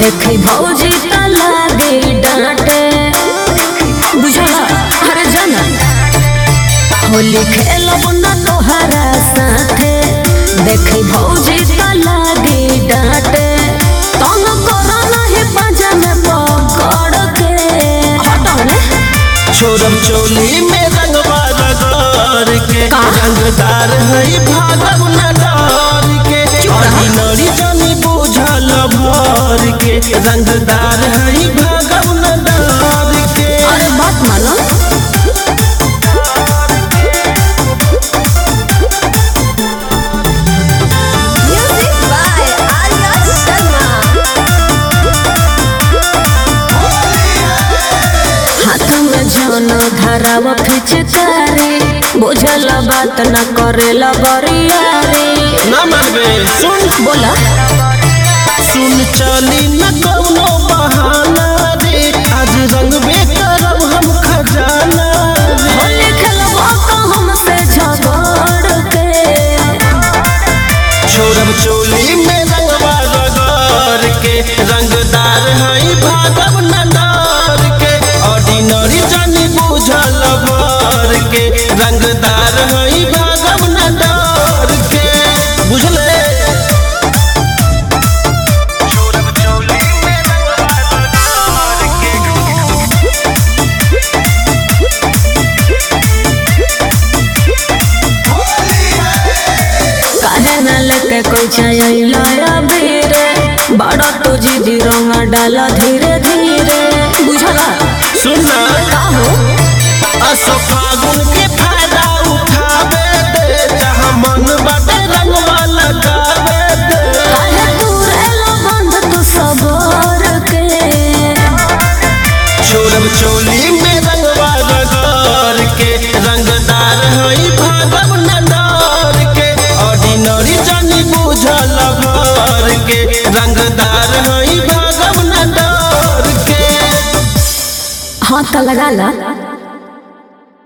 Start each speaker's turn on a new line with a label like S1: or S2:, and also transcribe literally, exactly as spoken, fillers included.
S1: देखी भौजी त लागे डांटे बुझला अरे जाना होली खेलब न तोहरा साथे देखी भौजी त लागे डांटे तंग करो नहीं पाजा में पकड़ के हटो ने
S2: छोरम चोली में रंगवा रगड़ के रंगदार है भागव न डर के ऑर्डिनरी जानी बुझल भर के रंगदार है भागव न डर के।
S1: अरे बात मानो म्यूजिक बाय आर्या शर्मा हाथ में जन धराव फिचकारी बुझल बात न करेला गरिया रे
S2: ना मानबे सुन
S1: बोला
S2: सुन चली न कौनो बहाना रे आज रंगबे करब हम खजाना रे।
S1: होली खेलबो तो हमसे झगड़ के
S2: छोरम चोली में रंगवा रगड़ के रंगदार है भागव न डर के ऑर्डिनरी जानी बुझल भर के रंगदार है भागव न डर के बुझले।
S1: काहे न लेके कोई चाइला बेरे बड़ा तो जीदी रंग डाला धीरे धीरे बुझला
S2: सुनना
S1: का हो
S2: असो फागुन के फायदा उठावे दे जहाँ मन बाटे रंगवा लगावे दे।
S1: काहे तुरेला बंद तू सबर के
S2: छोरम चोली में रंगवा रगड़ के रंगदार है भागव न डर के ऑर्डिनरी जानी बुझल भर के रंगदार है भागव न डर के।
S1: हाथ लगा ला